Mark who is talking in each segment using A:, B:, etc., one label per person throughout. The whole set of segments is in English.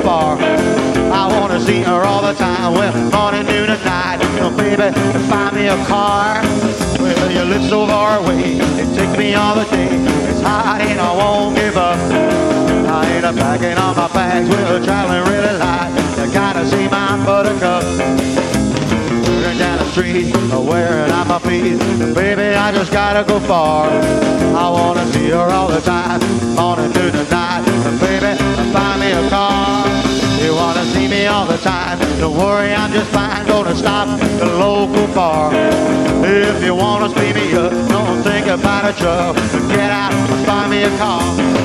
A: far. I wanna see her all the time, well, morning, noon, and night. Oh, baby, find me a car. Well, you live so far away, it takes me all the day. It's hot and I won't give up. I ain't a packing on my bags, we're traveling really light. You gotta see my buttercup. Walking down the street, wearing out my feet. Baby, I just gotta go far. I wanna see her all the time, morning to the night. Baby, find me a car. You wanna see me all the time, don't worry, I'm just fine. Gonna stop at the local bar. If you wanna speed me up, don't think about a truck. Get out and find me a car.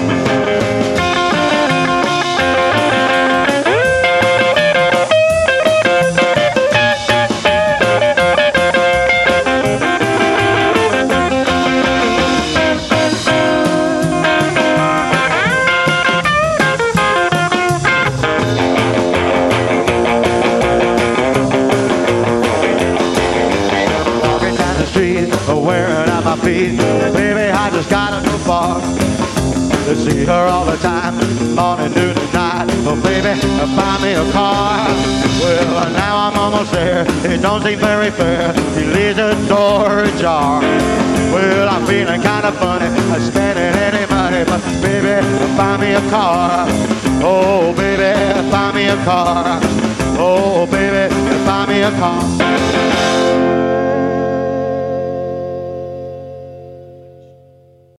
A: Wearing out my feet, baby, I just gotta go far to see her all the time, morning, noon, and night. Oh, baby, find me a car. Well, now I'm almost there. It don't seem very fair. She leaves the door ajar. Well, I'm feeling kind of funny, I'm spending any money, but baby, find me a car. Oh, baby, find me a car. Oh, baby, find me a car.